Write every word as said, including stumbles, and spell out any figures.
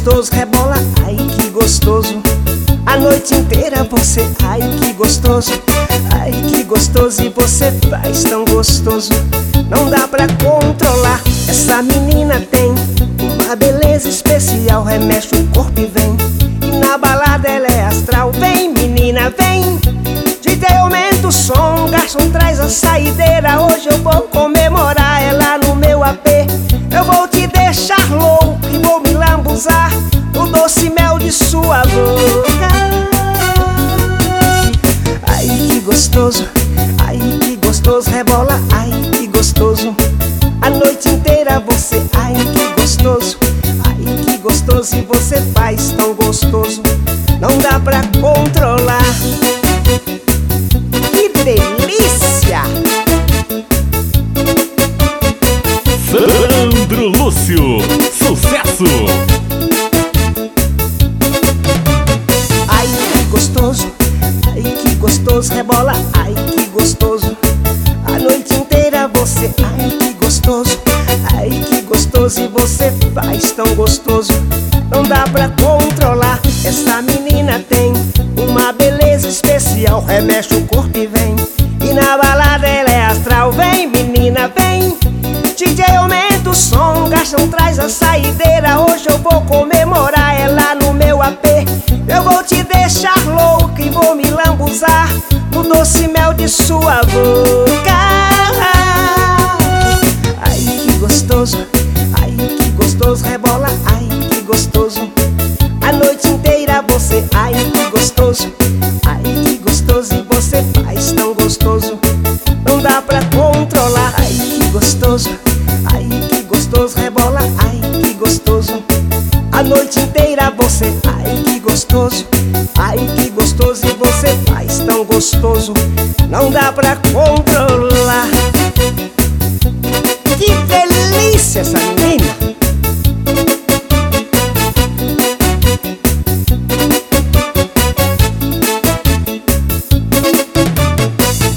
gostoso, rebola, ai que gostoso. A noite inteira você, ai que gostoso. Ai que gostoso, e você faz tão gostoso. Não dá pra controlar. Essa menina tem uma beleza especial. Remexe o corpo e vem. E na balada ela é astral. Vem menina, vem. D J aumenta o som, garçom traz a saideira. Hoje eu vou comemorar ela no meu A P. Eu vou te deixar louco e vou me lambuzar no doce mel de sua boca. Ai que gostoso, ai que gostoso, rebola, ai que gostoso. A noite inteira você, ai que gostoso. Ai que gostoso, e você faz tão gostoso. Não dá pra controlar. Que delícia! Sandro Lúcio, sucesso! Ai que gostoso, ai que gostoso, rebola, ai que gostoso. A noite inteira você, ai que gostoso. Ai que gostoso, e você faz tão gostoso. Não dá pra controlar. Essa menina tem uma beleza especial. Remexe o corpo e vem. E na balada ela é astral. Vem menina, vem. D J aumenta o som, garçom traz a saideira. Hoje eu vou comemorar ela no meu A P. Eu vou te deixar louco e vou me lambuzar no doce mel de sua boca. Ai que gostoso, ai que gostoso, rebola, ai que gostoso. A noite inteira você, ai que gostoso. Ai que gostoso, e você faz tão gostoso. Não dá pra controlar. Ai que gostoso, ai que gostoso, rebola, ai que gostoso. A noite inteira você, ai que gostoso. Ai que gostoso, e você faz tão gostoso. Não dá pra controlar. Que delícia essa menina.